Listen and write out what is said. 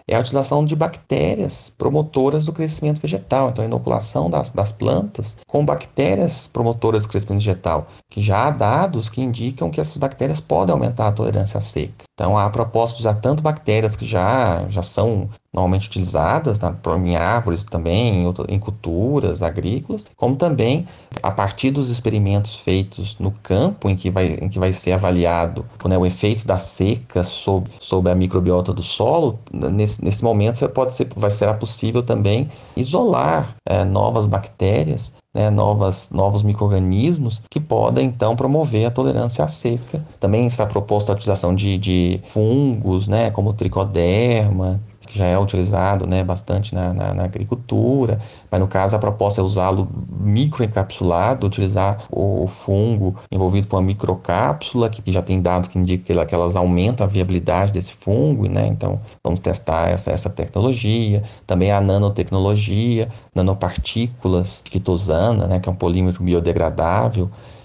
é a utilização de bactérias promotoras do crescimento vegetal. Então, a inoculação das plantas com bactérias promotoras do crescimento vegetal, que já há dados que indicam que essas bactérias podem aumentar a tolerância à seca. Então, há propósito de usar tanto bactérias que já são normalmente utilizadas em árvores também, em culturas agrícolas, como também a partir dos experimentos feitos no campo, em que vai ser avaliado, né, o efeito da seca sobre a microbiota do solo. Nesse momento será possível também isolar novas bactérias, né, novos micro-organismos que podem então promover a tolerância à seca. Também está proposta a utilização de fungos, né, como o tricoderma, que já é utilizado, né, bastante na agricultura, mas no caso a proposta é usá-lo microencapsulado, utilizar o fungo envolvido com uma microcápsula, que já tem dados que indicam que elas aumentam a viabilidade desse fungo, né? Então vamos testar essa tecnologia. Também a nanotecnologia, nanopartículas, quitosana, né, que é um polímero biodegradável,